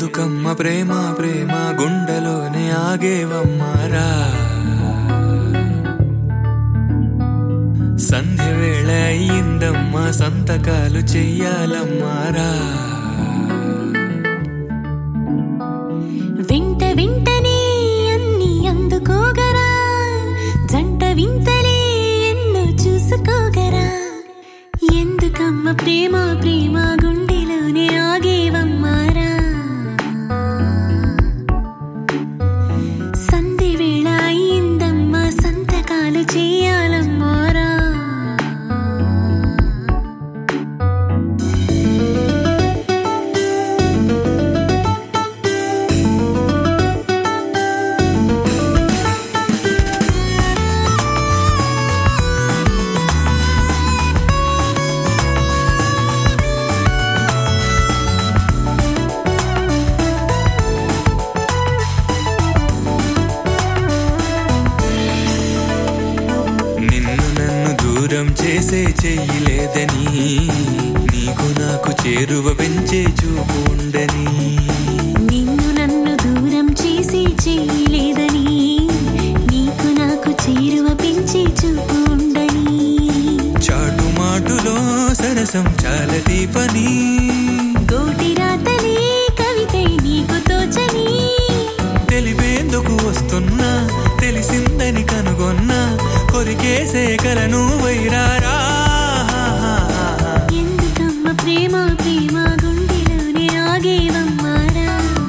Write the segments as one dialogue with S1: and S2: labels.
S1: ఎందుకమ్మ ప్రేమ ప్రేమ గుండెలోనే ఆగేవమ్మారా. సంధ్య వేళ అయ్యిందమ్మా సంతకాలు చెయ్యాలమ్మారా.
S2: వెంట వెంటనే అన్ని అందుకోగరా, జంట వింతలే ఎన్నో చూసుకోగరా. ఎందుకమ్మ ప్రేమ ప్రేమ గుండెలోనే ఆగేవమ్మారా. సంధి వేళ అయిందమ్మా సంతకాలు చేయాలమ్మారా.
S1: దూరం చేసే చెయ్యలేదని, నీకు నాకు చేరువ పెంచే చూపు ఉండని.
S2: నిన్ను నన్ను దూరం చేసే చెయ్యలేదని, నీకు నాకు చేరువ పెంచే చూపు ఉండని.
S1: చాటు మాటులో సరసం చాలా దీపని,
S2: గోటి రాతలే కవితై నీకు తోచని.
S1: తెలిపేందుకు వస్తున్నా తెలిసిందని కనుగొన్నా, కొరికేసే కలను వైరారా.
S2: ఎందుకమ్మ ప్రేమ ప్రేమ గుండెలోనే ఆగేవమ్మారా.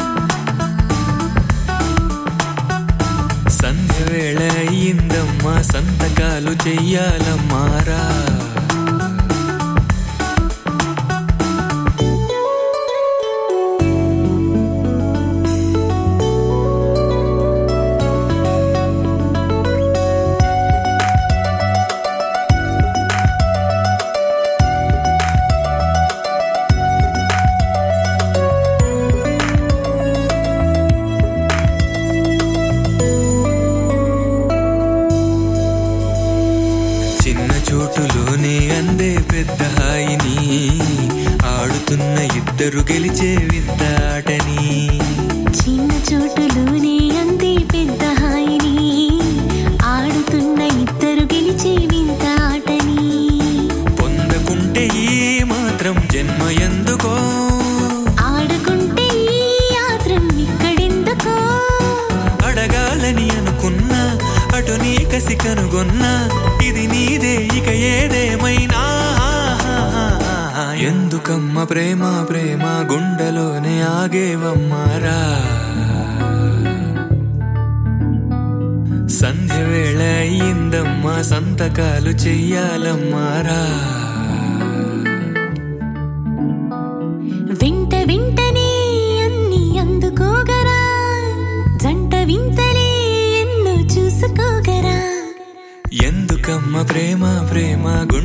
S1: సంధ్య వేళ అయ్యిందమ్మా సంతకాలు చెయ్యాలమ్మారా. చోటులోనే అందే పెద్ద హాయిని, ఆడుతున్న ఇద్దరు గెలిచే వింత ఆటని.
S2: చిన్న చోటులోనే అందే పెద్ద హాయిని, ఆడుతున్న ఇద్దరు గెలిచే వింత ఆటని.
S1: పొందకుంటే ఈ మాత్రం జన్మ ఎందుకో,
S2: ఆడుకుంటే ఈ యాత్రం ఇక్కడెందుకో.
S1: అడగాలని అనుకున్నా అటు నీ కసి కనుగొన్నా, ఇది నీదే ఇక ఏదేమైనా. ఎందుకమ్మ ప్రేమ ప్రేమ గుండెలోనే ఆగేవమ్మారా. సంధ్య వేళ అయ్యిందమ్మా సంతకాలు చెయ్యాలమ్మారా.
S2: వెంట వెంటనే అన్ని అందుకోగరా, జంట వింతలే ఎన్నో చూసుకోగరా.
S1: ఎందుకమ్మ ప్రేమ ప్రేమ